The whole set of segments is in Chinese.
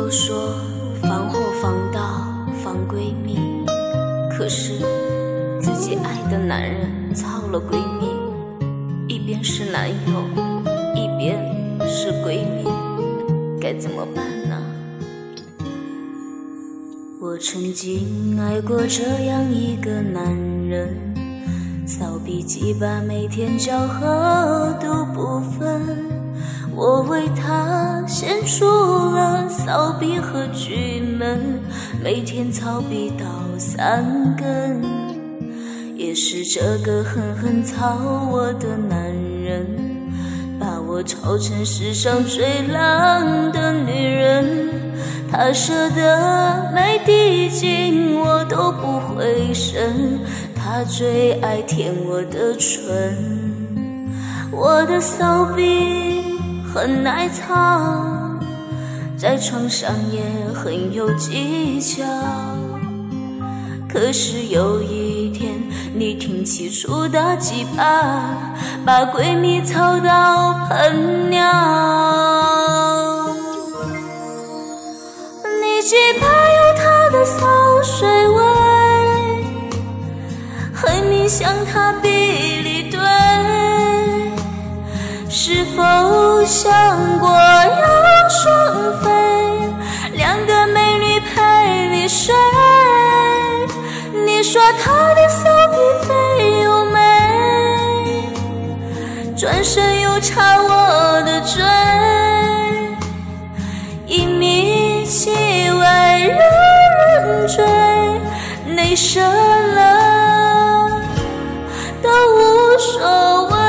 都说防火防盗防闺蜜，可是自己爱的男人操了闺蜜，一边是男友，一边是闺蜜，该怎么办呢？我曾经爱过这样一个男人，扫笔记把每天交合都不分，我为他献出了扫笔和锯门，每天操笔到3根。也是这个狠狠操我的男人，把我操成世上最浪的女人。他舍得每滴精我都不会剩，他最爱舔我的唇。我的扫笔很耐操，在床上也很有技巧，可是有一天你挺起粗大鸡巴，把闺蜜操到喷尿。你鸡巴有她的骚水味，很明像她比例对，是否想过要双飞，两个美女陪你睡？你说她的骚比肥又美，转身又插我的嘴，一米七外人人追，内射了都无所谓。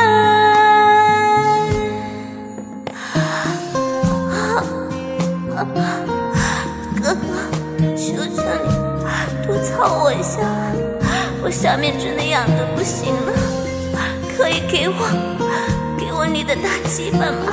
哥哥，求求你多操我一下，我下面真的痒得不行了，可以给我你的大鸡巴吗？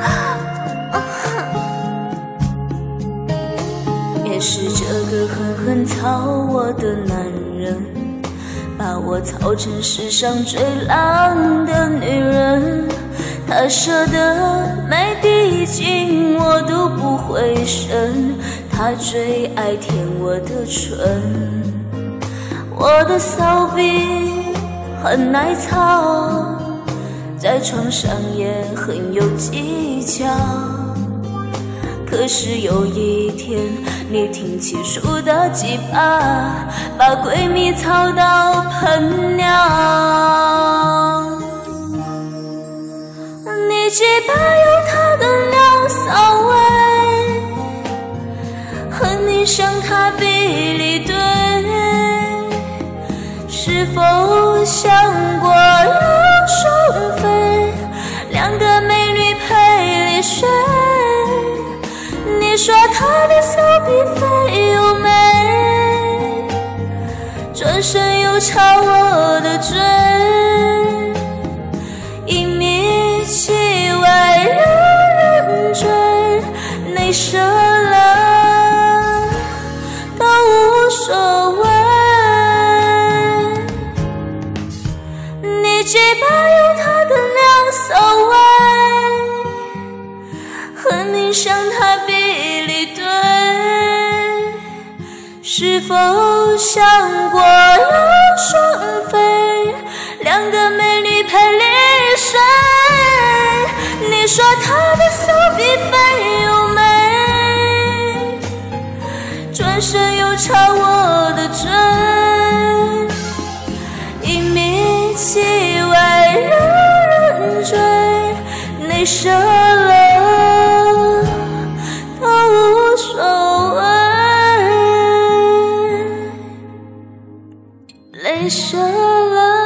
也是这个狠狠操我的男人，把我操成世上最浪的女人。他舍得每滴精我都不会剩，他最爱舔我的唇。我的扫笔很耐操，在床上也很有技巧，可是有一天你挺起粗的鸡巴，把闺蜜操到喷尿。你鸡巴有她的尿骚味，很明像她比例对，是否想过要双飞，两个美女陪你睡？你说她的骚比肥又美，转身又插我的嘴，一米七外人人追，内射了都无所谓。你鸡巴有她的尿骚味，很明像她比例对，是否想过要双飞，两个美女陪你睡？你说她的骚比肥又美，转身又插我的嘴，一米七外人人追，内射了都无所谓，内射了